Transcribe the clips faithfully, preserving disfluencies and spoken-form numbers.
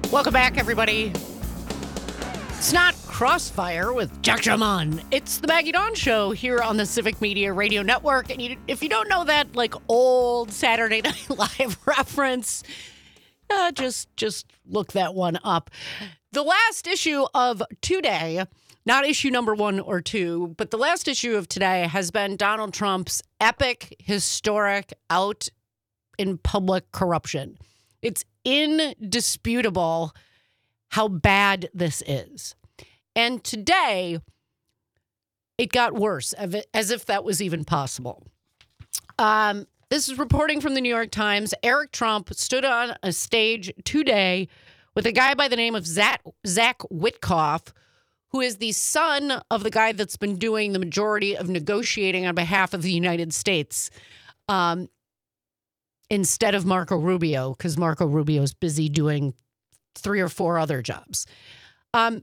Welcome back, everybody. It's not Crossfire with Jack Jaman. It's the Maggie Dawn Show here on the Civic Media Radio Network. And you, if you don't know that, like, old Saturday Night Live reference, uh, just just look that one up. The last issue of today, not issue number one or two, but the last issue of today has been Donald Trump's epic, historic, out in public corruption. It's indisputable how bad this is. And today, it got worse, as if that was even possible. Um, this is reporting from the New York Times. Eric Trump stood on a stage today with a guy by the name of Zach, Zach Witkoff, who is the son of the guy that's been doing the majority of negotiating on behalf of the United States, um, instead of Marco Rubio, because Marco Rubio is busy doing three or four other jobs. Um,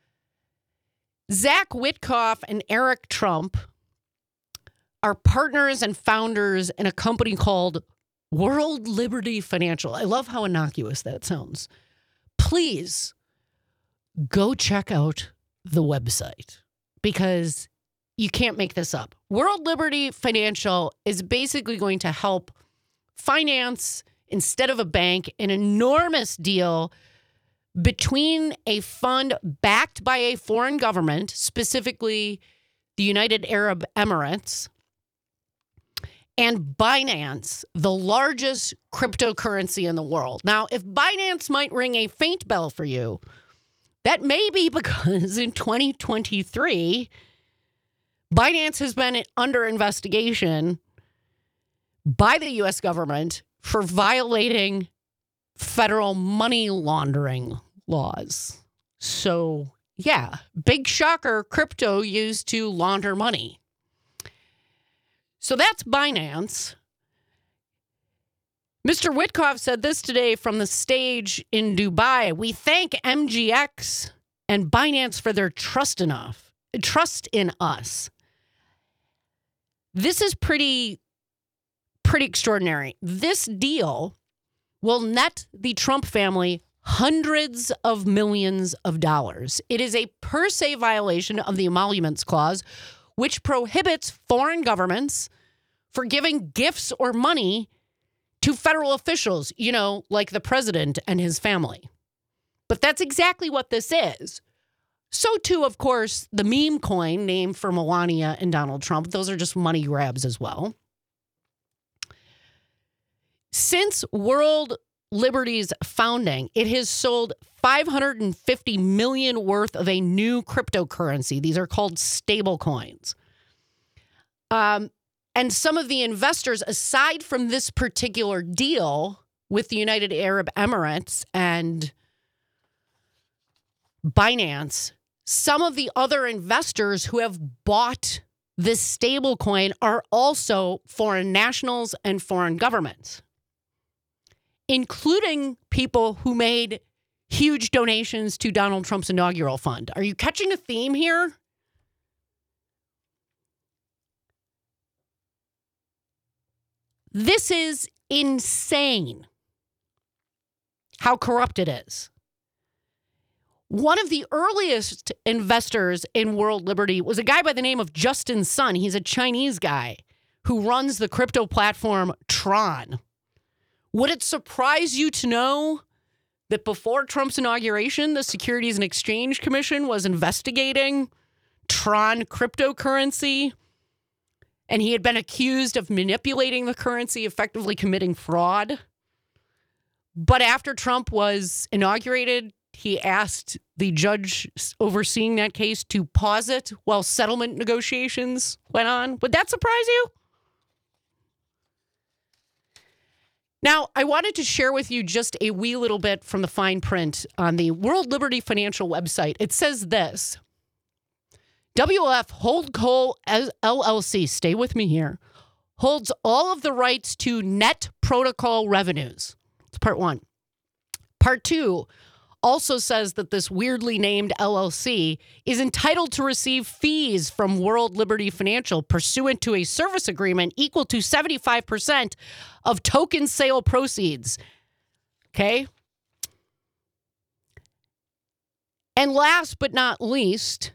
Zach Witkoff and Eric Trump are partners and founders in a company called World Liberty Financial. I love how innocuous that sounds. Please go check out the website because you can't make this up. World Liberty Financial is basically going to help finance, instead of a bank, an enormous deal between a fund backed by a foreign government, specifically the United Arab Emirates, and Binance, the largest cryptocurrency in the world. Now, if Binance might ring a faint bell for you, that may be because in twenty twenty-three, Binance has been under investigation by the U S government for violating federal money laundering laws. So, yeah, big shocker, crypto used to launder money. So that's Binance. Mister Witkoff said this today from the stage in Dubai. We thank M G X and Binance for their trust enough, trust in us. This is pretty, pretty extraordinary. This deal will net the Trump family hundreds of millions of dollars. It is a per se violation of the Emoluments Clause, which prohibits foreign governments for giving gifts or money to federal officials, you know, like the president and his family. But that's exactly what this is. So, too, of course, the meme coin named for Melania and Donald Trump. Those are just money grabs as well. Since World Liberty's founding, it has sold five hundred fifty million dollars worth of a new cryptocurrency. These are called stable coins. Um, and some of the investors, aside from this particular deal with the United Arab Emirates and Binance, some of the other investors who have bought this stable coin are also foreign nationals and foreign governments, including people who made huge donations to Donald Trump's inaugural fund. Are you catching a theme here? This is insane how corrupt it is. One of the earliest investors in World Liberty was a guy by the name of Justin Sun. He's a Chinese guy who runs the crypto platform Tron. Would it surprise you to know that before Trump's inauguration, the Securities and Exchange Commission was investigating Tron cryptocurrency, and he had been accused of manipulating the currency, effectively committing fraud? But after Trump was inaugurated, he asked the judge overseeing that case to pause it while settlement negotiations went on. Would that surprise you? Now, I wanted to share with you just a wee little bit from the fine print on the World Liberty Financial website. It says this: W L F Holdco L L C, stay with me here, holds all of the rights to net protocol revenues. It's part one. Part two also says that this weirdly named L L C is entitled to receive fees from World Liberty Financial pursuant to a service agreement equal to seventy-five percent of token sale proceeds. Okay? And last but not least,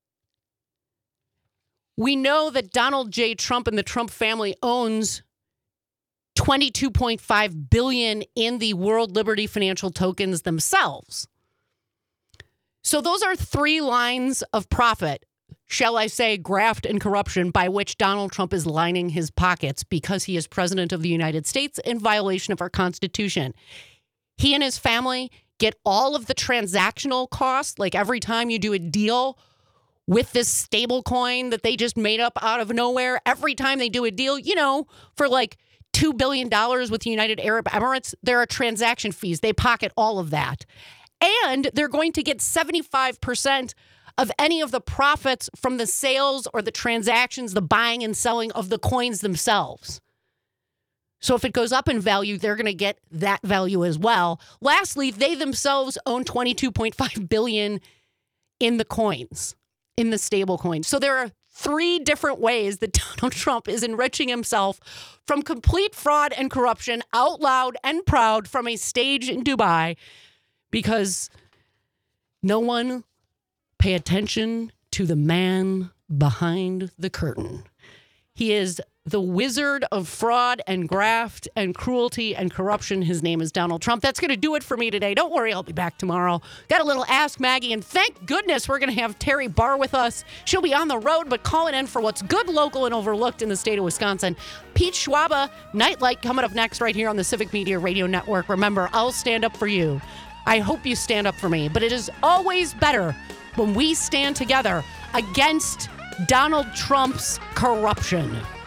we know that Donald J. Trump and the Trump family owns twenty-two point five billion dollars in the World Liberty Financial tokens themselves. So those are three lines of profit, shall I say, graft and corruption, by which Donald Trump is lining his pockets because he is president of the United States in violation of our Constitution. He and his family get all of the transactional costs, like every time you do a deal with this stable coin that they just made up out of nowhere, every time they do a deal, you know, for like two billion dollars with the United Arab Emirates, there are transaction fees. They pocket all of that. And they're going to get seventy-five percent of any of the profits from the sales or the transactions, the buying and selling of the coins themselves. So if it goes up in value, they're going to get that value as well. Lastly, they themselves own twenty-two point five billion dollars in the coins, in the stable coins. So there are three different ways that Donald Trump is enriching himself from complete fraud and corruption, out loud and proud, from a stage in Dubai, because no one pay attention to the man behind the curtain. He is the wizard of fraud and graft and cruelty and corruption. His name is Donald Trump. That's going to do it for me today. Don't worry, I'll be back tomorrow. Got a little Ask Maggie, and thank goodness we're going to have Terry Barr with us. She'll be on the road, but calling in for what's good, local, and overlooked in the state of Wisconsin. Pete Schwaba, Nightlight, coming up next right here on the Civic Media Radio Network. Remember, I'll stand up for you. I hope you stand up for me, but it is always better when we stand together against Donald Trump's corruption.